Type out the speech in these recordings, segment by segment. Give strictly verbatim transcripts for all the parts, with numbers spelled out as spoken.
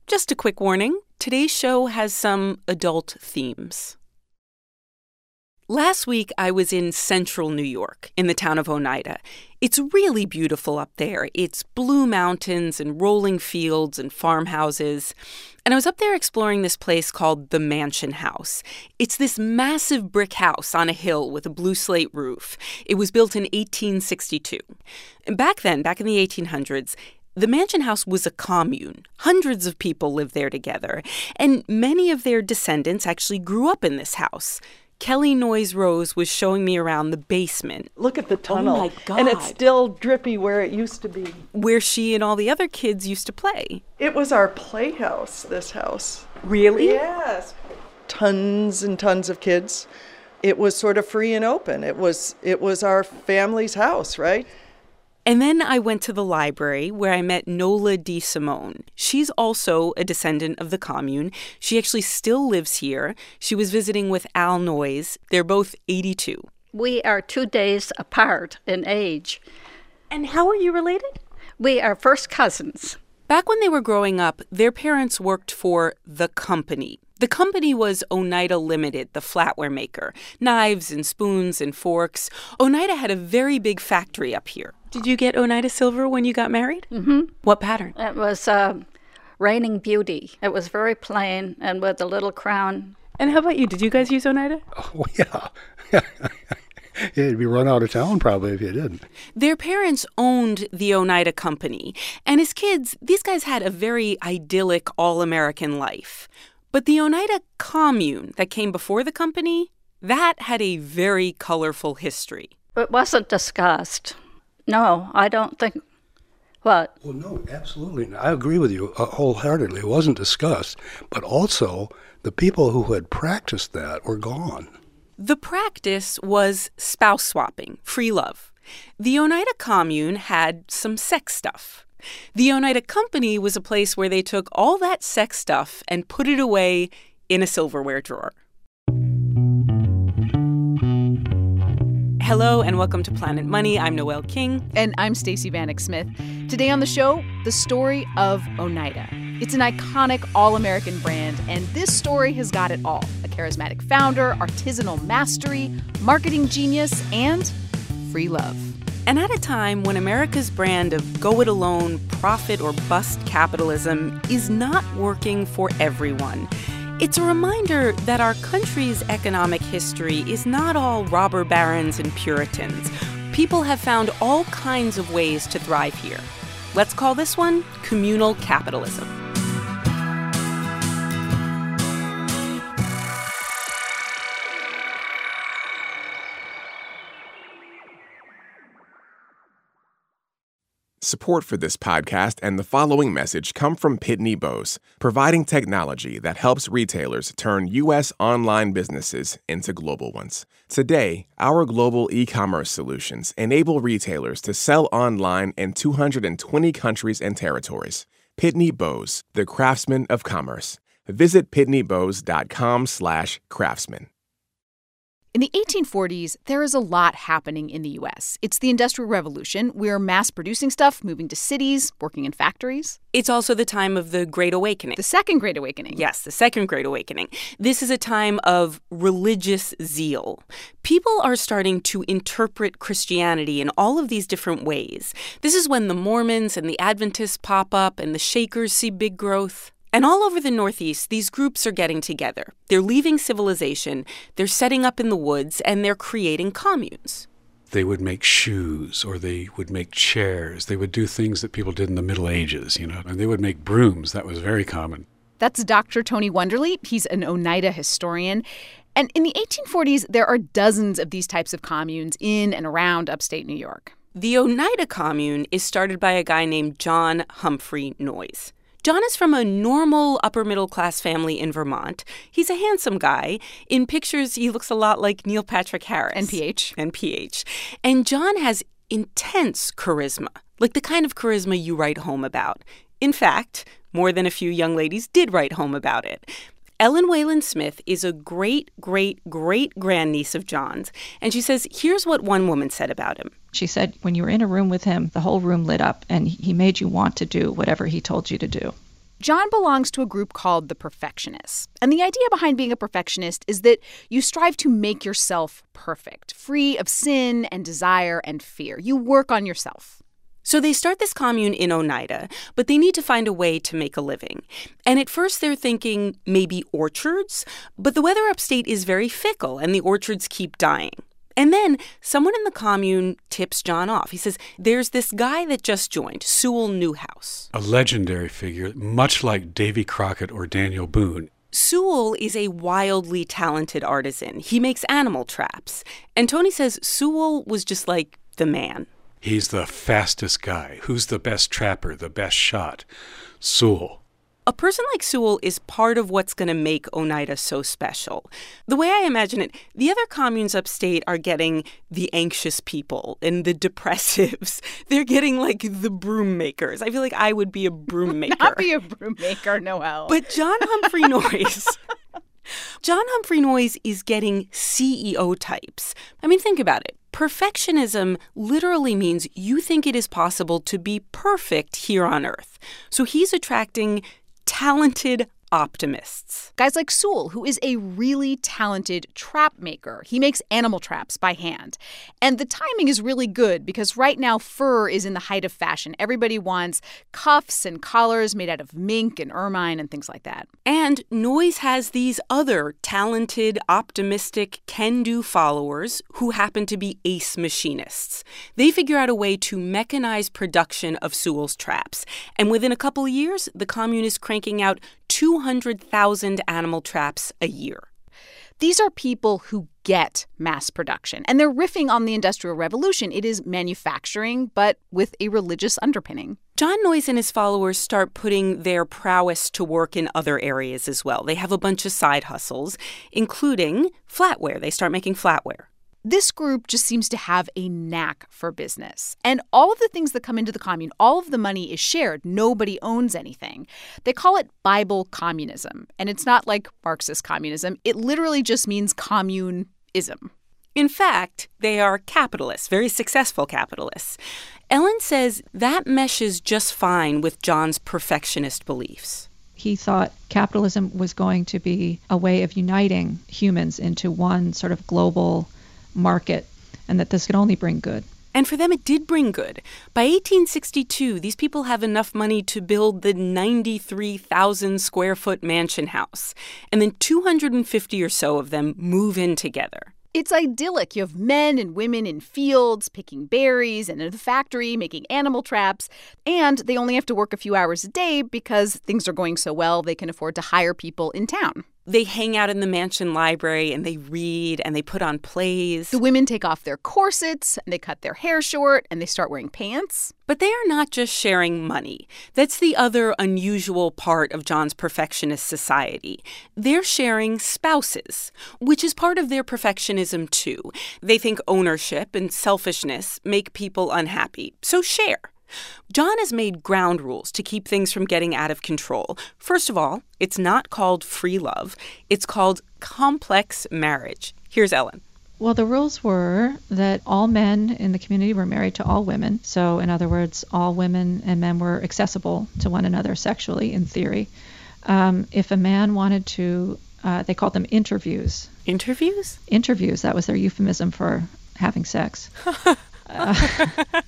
Just a quick warning, today's show has some adult themes. Last week, I was in central New York, in the town of Oneida. It's really beautiful up there. It's blue mountains and rolling fields and farmhouses. And I was up there exploring this place called the Mansion House. It's this massive brick house on a hill with a blue slate roof. It was built in eighteen sixty-two. And back then, back in the eighteen hundreds, the Mansion House was a commune. Hundreds of people lived there together. And many of their descendants actually grew up in this house. Kelly Noyes Rose was showing me around the basement. Look at the tunnel. Oh, my God. And it's still drippy where it used to be. Where she and all the other kids used to play. It was our playhouse, this house. Really? Yes. Tons and tons of kids. It was sort of free and open. It was it was our family's house, right? And then I went to the library where I met Nola DeSimone. She's also a descendant of the commune. She actually still lives here. She was visiting with Al Noyes. They're both eighty-two. We are two days apart in age. And how are you related? We are first cousins. Back when they were growing up, their parents worked for the company. The company was Oneida Limited, the flatware maker. Knives and spoons and forks. Oneida had a very big factory up here. Did you get Oneida silver when you got married? Mm-hmm. What pattern? It was uh, Reigning Beauty. It was very plain and with a little crown. And how about you? Did you guys use Oneida? Oh, yeah. You'd be run out of town probably if you didn't. Their parents owned the Oneida Company. And as kids, these guys had a very idyllic, all-American life. But the Oneida Commune that came before the company, that had a very colorful history. It wasn't discussed. No, I don't think. What? Well, no, absolutely not. I agree with you uh, wholeheartedly. It wasn't discussed. But also, the people who had practiced that were gone. The practice was spouse swapping, free love. The Oneida Commune had some sex stuff. The Oneida Company was a place where they took all that sex stuff and put it away in a silverware drawer. Hello and welcome to Planet Money. I'm Noelle King. And I'm Stacey Vanek Smith. Today on the show, the story of Oneida. It's an iconic all-American brand, and this story has got it all. A charismatic founder, artisanal mastery, marketing genius, and free love. And at a time when America's brand of go-it-alone, profit or bust capitalism is not working for everyone, it's a reminder that our country's economic history is not all robber barons and Puritans. People have found all kinds of ways to thrive here. Let's call this one communal capitalism. Support for this podcast and the following message come from Pitney Bowes, providing technology that helps retailers turn U S online businesses into global ones. Today, our global e-commerce solutions enable retailers to sell online in two hundred twenty countries and territories. Pitney Bowes, the craftsman of commerce. Visit pitney bowes dot com slash craftsman. In the eighteen forties, there is a lot happening in the U S. It's the Industrial Revolution. We're mass-producing stuff, moving to cities, working in factories. It's also the time of the Great Awakening. The Second Great Awakening. Yes, the Second Great Awakening. This is a time of religious zeal. People are starting to interpret Christianity in all of these different ways. This is when the Mormons and the Adventists pop up and the Shakers see big growth. And all over the Northeast, these groups are getting together. They're leaving civilization, they're setting up in the woods, and they're creating communes. They would make shoes, or they would make chairs. They would do things that people did in the Middle Ages, you know, and they would make brooms. That was very common. That's Doctor Tony Wonderly. He's an Oneida historian. And in the eighteen forties, there are dozens of these types of communes in and around upstate New York. The Oneida Commune is started by a guy named John Humphrey Noyes. John is from a normal upper-middle-class family in Vermont. He's a handsome guy. In pictures, he looks a lot like Neil Patrick Harris. N P H. N P H. And John has intense charisma, like the kind of charisma you write home about. In fact, more than a few young ladies did write home about it. Ellen Wayland Smith is a great, great, great grandniece of John's, and she says, here's what one woman said about him. She said, when you were in a room with him, the whole room lit up, and he made you want to do whatever he told you to do. John belongs to a group called the Perfectionists. And the idea behind being a perfectionist is that you strive to make yourself perfect, free of sin and desire and fear. You work on yourself. So they start this commune in Oneida, but they need to find a way to make a living. And at first they're thinking maybe orchards, but the weather upstate is very fickle and the orchards keep dying. And then someone in the commune tips John off. He says, there's this guy that just joined, Sewell Newhouse. A legendary figure, much like Davy Crockett or Daniel Boone. Sewell is a wildly talented artisan. He makes animal traps. And Tony says Sewell was just like the man. He's the fastest guy. Who's the best trapper, the best shot? Sewell. A person like Sewell is part of what's going to make Oneida so special. The way I imagine it, the other communes upstate are getting the anxious people and the depressives. They're getting like the broom makers. I feel like I would be a broom maker. Not be a broom maker, Noelle. But John Humphrey Noyes... John Humphrey Noyes is getting C E O types. I mean, think about it. Perfectionism literally means you think it is possible to be perfect here on Earth. So he's attracting talented optimists. Guys like Sewell, who is a really talented trap maker. He makes animal traps by hand. And the timing is really good because right now fur is in the height of fashion. Everybody wants cuffs and collars made out of mink and ermine and things like that. And Noyes has these other talented, optimistic, can-do followers who happen to be ace machinists. They figure out a way to mechanize production of Sewell's traps. And within a couple of years, the commune is cranking out two hundred thousand animal traps a year. These are people who get mass production, and they're riffing on the Industrial Revolution. It is manufacturing, but with a religious underpinning. John Noyes and his followers start putting their prowess to work in other areas as well. They have a bunch of side hustles, including flatware. They start making flatware. This group just seems to have a knack for business. And all of the things that come into the commune, all of the money is shared. Nobody owns anything. They call it Bible communism. And it's not like Marxist communism. It literally just means communism. In fact, they are capitalists, very successful capitalists. Ellen says that meshes just fine with John's perfectionist beliefs. He thought capitalism was going to be a way of uniting humans into one sort of global market, and that this could only bring good. And for them, it did bring good. By eighteen sixty-two, these people have enough money to build the ninety-three thousand square foot mansion house. And then two hundred fifty or so of them move in together. It's idyllic. You have men and women in fields picking berries and in the factory making animal traps. And they only have to work a few hours a day because things are going so well they can afford to hire people in town. They hang out in the mansion library and they read and they put on plays. The women take off their corsets and they cut their hair short and they start wearing pants. But they are not just sharing money. That's the other unusual part of John's perfectionist society. They're sharing spouses, which is part of their perfectionism too. They think ownership and selfishness make people unhappy, so share. John has made ground rules to keep things from getting out of control. First of all, it's not called free love. It's called complex marriage. Here's Ellen. Well, the rules were that all men in the community were married to all women. So, in other words, all women and men were accessible to one another sexually, in theory. Um, if a man wanted to, uh, they called them interviews. Interviews? Interviews. That was their euphemism for having sex. Uh,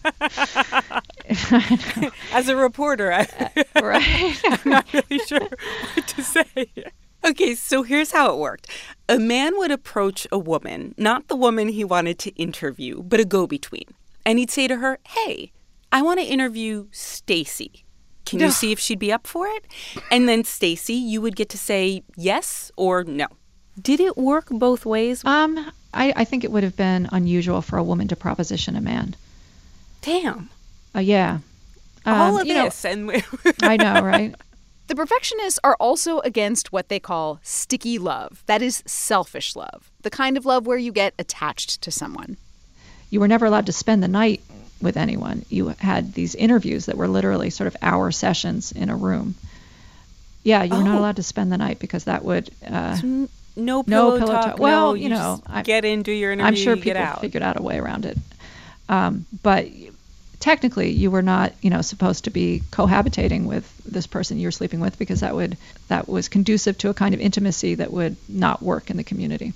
As a reporter, I, uh, right. I'm not really sure what to say. Okay, so here's how it worked. A man would approach a woman, not the woman he wanted to interview, but a go-between. And he'd say to her, hey, I want to interview Stacy. Can you see if she'd be up for it? And then Stacy, you would get to say yes or no. Did it work both ways? Um, I, I think it would have been unusual for a woman to proposition a man. Damn. Uh, yeah. Um, All of you know, this. and I know, right? The perfectionists are also against what they call sticky love. That is selfish love, the kind of love where you get attached to someone. You were never allowed to spend the night with anyone. You had these interviews that were literally sort of hour sessions in a room. Yeah, you were oh. not allowed to spend the night because that would... Uh, so no pillow, no pillow talk. talk. Well, no, you, you know, I, get in, do your interview, I'm sure you people get out. figured out a way around it. Um, but technically you were not, you know, supposed to be cohabitating with this person you're sleeping with, because that would that was conducive to a kind of intimacy that would not work in the community.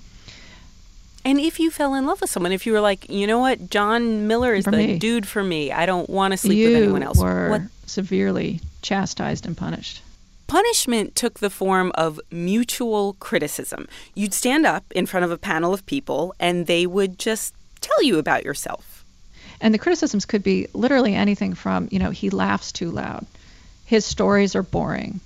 And if you fell in love with someone, if you were like, you know what, John Miller is For the me. dude for me, I don't want to sleep you with anyone else. were What severely chastised and punished. punishment took the form of mutual criticism. You'd stand up in front of a panel of people and they would just tell you about yourself. And the criticisms could be literally anything from, you know, he laughs too loud. His stories are boring.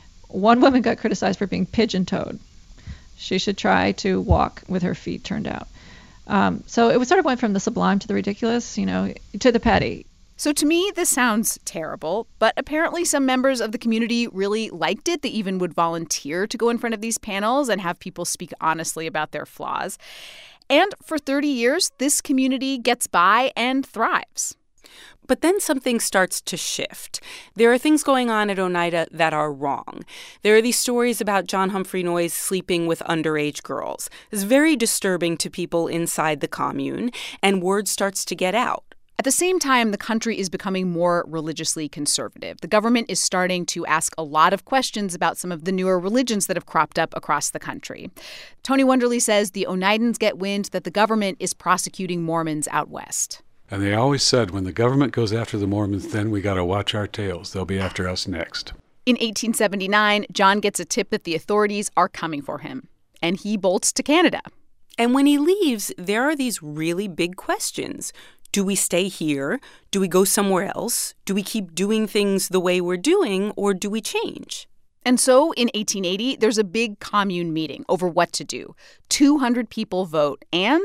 One woman got criticized for being pigeon-toed. She should try to walk with her feet turned out. Um, so it was sort of went from the sublime to the ridiculous, you know, to the petty. So to me, this sounds terrible, but apparently some members of the community really liked it. They even would volunteer to go in front of these panels and have people speak honestly about their flaws. And for thirty years, this community gets by and thrives. But then something starts to shift. There are things going on at Oneida that are wrong. There are these stories about John Humphrey Noyes sleeping with underage girls. It's very disturbing to people inside the commune, and word starts to get out. At the same time, the country is becoming more religiously conservative. The government is starting to ask a lot of questions about some of the newer religions that have cropped up across the country. Tony Wonderly says the Oneidans get wind that the government is prosecuting Mormons out west. And they always said, when the government goes after the Mormons, then we got to watch our tails. They'll be after us next. In eighteen seventy-nine, John gets a tip that the authorities are coming for him, and he bolts to Canada. And when he leaves, there are these really big questions. Do we stay here? Do we go somewhere else? Do we keep doing things the way we're doing, or do we change? And so in eighteen eighty, there's a big commune meeting over what to do. two hundred people vote, and...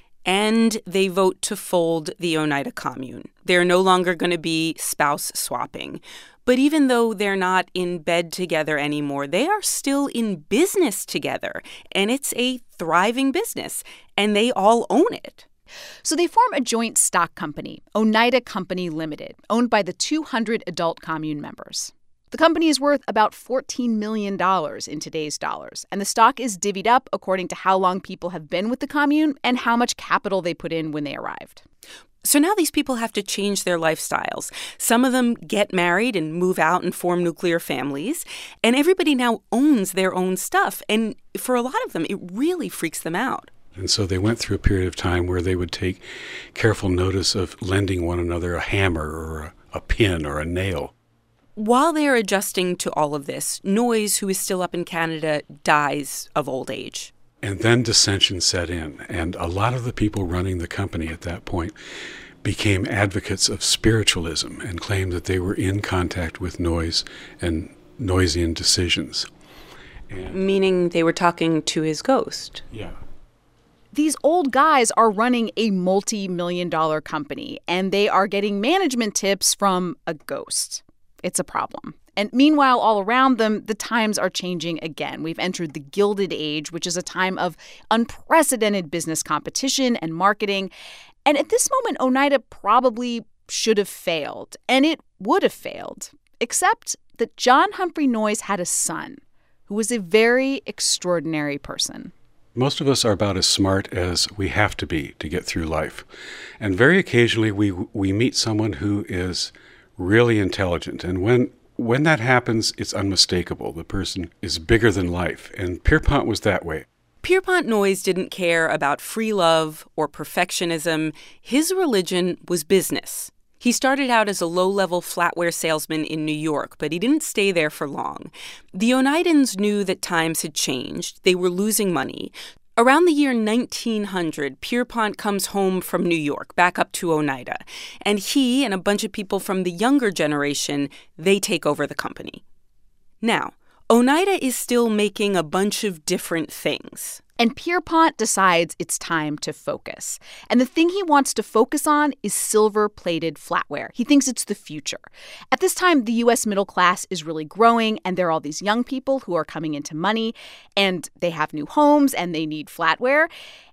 And they vote to fold the Oneida Commune. They're no longer going to be spouse swapping. But even though they're not in bed together anymore, they are still in business together. And it's a thriving business. And they all own it. So they form a joint stock company, Oneida Company Limited, owned by the two hundred adult commune members. The company is worth about fourteen million dollars in today's dollars, and the stock is divvied up according to how long people have been with the commune and how much capital they put in when they arrived. So now these people have to change their lifestyles. Some of them get married and move out and form nuclear families, and everybody now owns their own stuff. And for a lot of them, it really freaks them out. And so they went through a period of time where they would take careful notice of lending one another a hammer or a, a pin or a nail. While they're adjusting to all of this, Noyes, who is still up in Canada, dies of old age. And then dissension set in, and a lot of the people running the company at that point became advocates of spiritualism and claimed that they were in contact with Noyes and Noyesian decisions. And, Meaning they were talking to his ghost. yeah. These old guys are running a multi-million dollar company, and they are getting management tips from a ghost. It's a problem. And meanwhile, all around them, the times are changing again. We've entered the Gilded Age, which is a time of unprecedented business competition and marketing. And at this moment, Oneida probably should have failed, and it would have failed, except that John Humphrey Noyes had a son who was a very extraordinary person. Most of us are about as smart as we have to be to get through life. And very occasionally we we meet someone who is really intelligent. And when when that happens, it's unmistakable. The person is bigger than life. And Pierpont was that way. Pierpont Noyes didn't care about free love or perfectionism. His religion was business. He started out as a low-level flatware salesman in New York, but he didn't stay there for long. The Oneidans knew that times had changed. They were losing money. Around the year nineteen hundred, Pierpont comes home from New York, back up to Oneida. And he and a bunch of people from the younger generation, they take over the company. Now, Oneida is still making a bunch of different things. And Pierpont decides it's time to focus. And the thing he wants to focus on is silver-plated flatware. He thinks it's the future. At this time, the U S middle class is really growing, and there are all these young people who are coming into money, and they have new homes, and they need flatware.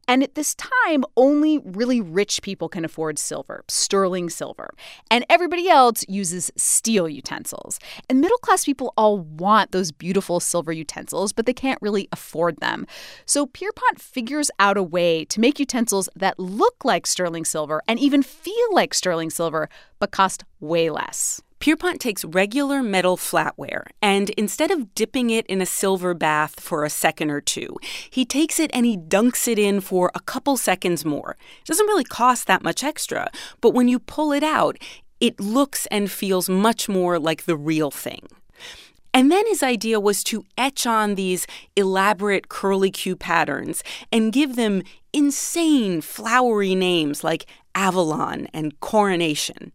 And at this time, only really rich people can afford silver, sterling silver. And everybody else uses steel utensils. And middle-class people all want those beautiful silver utensils, but they can't really afford them. So Pierpont figures out a way to make utensils that look like sterling silver and even feel like sterling silver, but cost way less. Pierpont takes regular metal flatware, and instead of dipping it in a silver bath for a second or two, he takes it and he dunks it in for a couple seconds more. It doesn't really cost that much extra, but when you pull it out, it looks and feels much more like the real thing. And then his idea was to etch on these elaborate curlicue patterns and give them insane flowery names like Avalon and Coronation.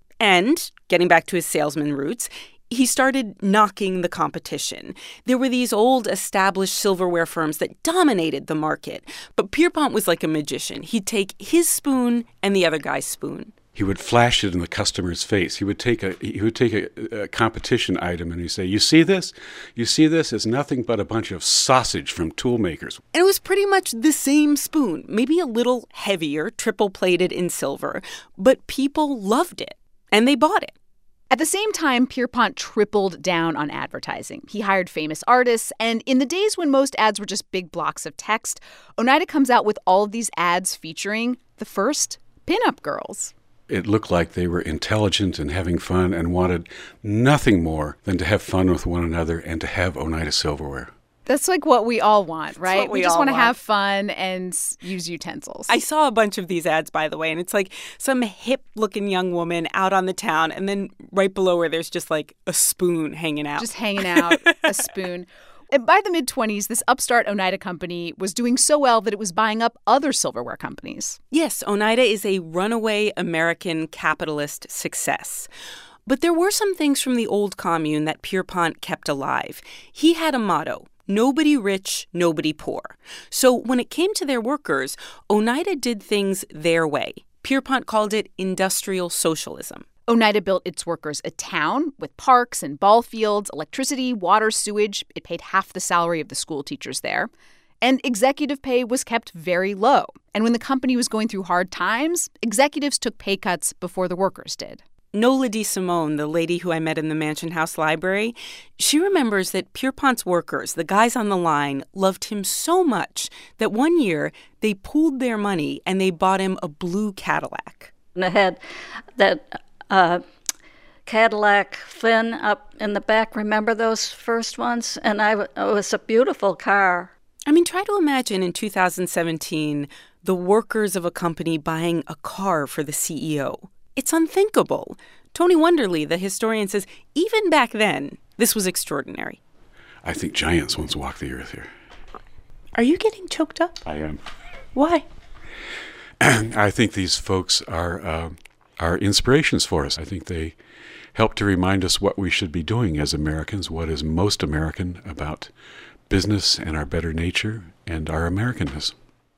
And, getting back to his salesman roots, he started knocking the competition. There were these old established silverware firms that dominated the market, but Pierpont was like a magician. He'd take his spoon and the other guy's spoon. He would flash it in the customer's face. He would take a he would take a, a competition item and he'd say, "You see this? You see this? It's nothing but a bunch of sausage from tool makers." And it was pretty much the same spoon, maybe a little heavier, triple-plated in silver, but people loved it. And they bought it. At the same time, Pierpont tripled down on advertising. He hired famous artists, and in the days when most ads were just big blocks of text, Oneida comes out with all of these ads featuring the first pinup girls. It looked like they were intelligent and having fun and wanted nothing more than to have fun with one another and to have Oneida silverware. That's like what we all want, right? We, we just want to have fun and use utensils. I saw a bunch of these ads, by the way, and it's like some hip-looking young woman out on the town, and then right below her, there's just like a spoon hanging out. Just hanging out, a spoon. And by the mid-twenties, this upstart Oneida company was doing so well that it was buying up other silverware companies. Yes, Oneida is a runaway American capitalist success. But there were some things from the old commune that Pierpont kept alive. He had a motto: nobody rich, nobody poor. So when it came to their workers, Oneida did things their way. Pierpont called it industrial socialism. Oneida built its workers a town with parks and ball fields, electricity, water, sewage. It paid half the salary of the school teachers there. And executive pay was kept very low. And when the company was going through hard times, executives took pay cuts before the workers did. Nola DeSimone, the lady who I met in the Mansion House library, she remembers that Pierpont's workers, the guys on the line, loved him so much that one year they pooled their money and they bought him a blue Cadillac. And it had that uh, Cadillac fin up in the back. Remember those first ones? And I, it was a beautiful car. I mean, try to imagine in two thousand seventeen the workers of a company buying a car for the C E O. It's unthinkable. Tony Wonderly, the historian, says even back then, this was extraordinary. I think giants once walked the earth here. Are you getting choked up? I am. Why? I think these folks are uh, are inspirations for us. I think they help to remind us what we should be doing as Americans, what is most American about business and our better nature and our Americanness.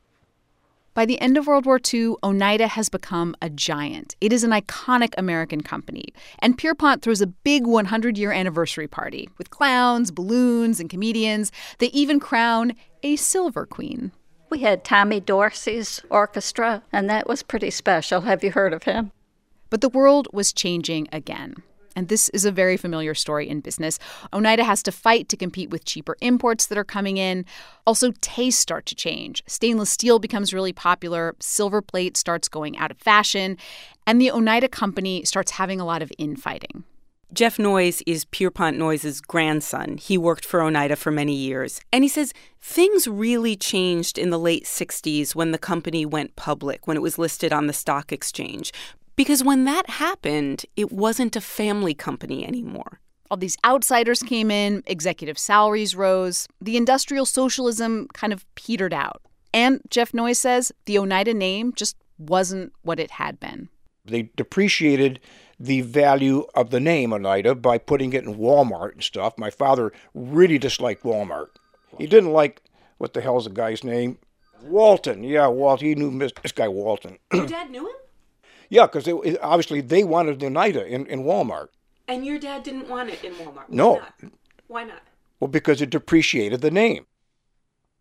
By the end of World War Two, Oneida has become a giant. It is an iconic American company. And Pierpont throws a big one hundred year anniversary party with clowns, balloons, and comedians. They even crown a silver queen. We had Tommy Dorsey's orchestra, and that was pretty special. Have you heard of him? But the world was changing again. And this is a very familiar story in business. Oneida has to fight to compete with cheaper imports that are coming in. Also, tastes start to change. Stainless steel becomes really popular. Silver plate starts going out of fashion. And the Oneida company starts having a lot of infighting. Jeff Noyes is Pierpont Noyes' grandson. He worked for Oneida for many years. And he says things really changed in the late sixties when the company went public, when it was listed on the stock exchange. Because when that happened, it wasn't a family company anymore. All these outsiders came in, executive salaries rose, the industrial socialism kind of petered out. And Jeff Noyes says the Oneida name just wasn't what it had been. They depreciated the value of the name Oneida by putting it in Walmart and stuff. My father really disliked Walmart. He didn't like, what the hell's the guy's name? Walton. Yeah, Walt. He knew this guy Walton. Your dad knew him? Yeah, because obviously they wanted Oneida in, in Walmart. And your dad didn't want it in Walmart? Why no. Not? Why not? Well, because it depreciated the name.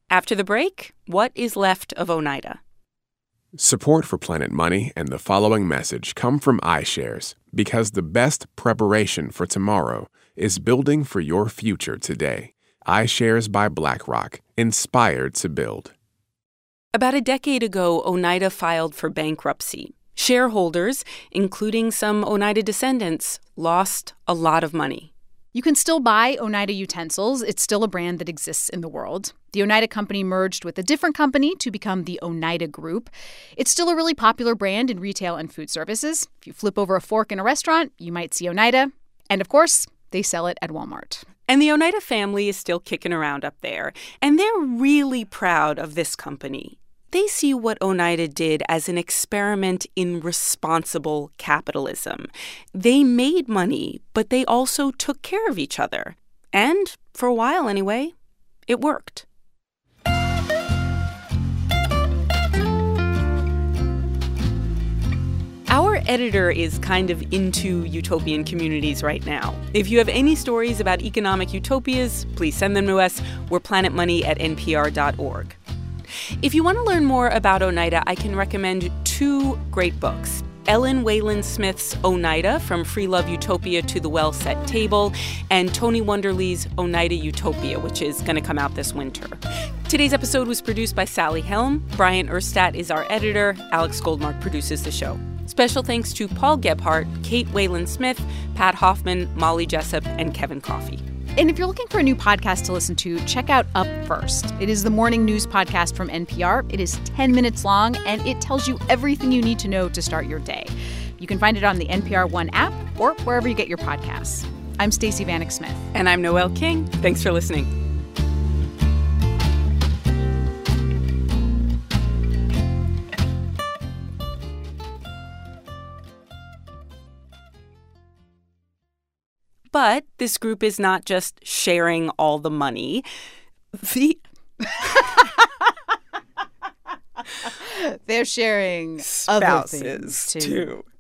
After the break, what is left of Oneida? Support for Planet Money and the following message come from iShares, because the best preparation for tomorrow is building for your future today. iShares by BlackRock, inspired to build. About a decade ago, Oneida filed for bankruptcy. Shareholders, including some Oneida descendants, lost a lot of money. You can still buy Oneida utensils. It's still a brand that exists in the world. The Oneida Company merged with a different company to become the Oneida Group. It's still a really popular brand in retail and food services. If you flip over a fork in a restaurant, you might see Oneida. And, of course, they sell it at Walmart. And the Oneida family is still kicking around up there. And they're really proud of this company. They see what Oneida did as an experiment in responsible capitalism. They made money, but they also took care of each other. And, for a while anyway, it worked. Our editor is kind of into utopian communities right now. If you have any stories about economic utopias, please send them to us. We're planet money at n p r dot org. If you want to learn more about Oneida, I can recommend two great books. Ellen Wayland Smith's Oneida, From Free Love Utopia to the Well-Set Table, and Tony Wonderly's Oneida Utopia, which is going to come out this winter. Today's episode was produced by Sally Helm. Brian Erstadt is our editor. Alex Goldmark produces the show. Special thanks to Paul Gebhardt, Kate Wayland Smith, Pat Hoffman, Molly Jessup, and Kevin Coffey. And if you're looking for a new podcast to listen to, check out Up First. It is the morning news podcast from N P R. It is ten minutes long, and it tells you everything you need to know to start your day. You can find it on the N P R One app or wherever you get your podcasts. I'm Stacey Vanek Smith. And I'm Noelle King. Thanks for listening. But this group is not just sharing all the money. The They're sharing spouses other things, too. too.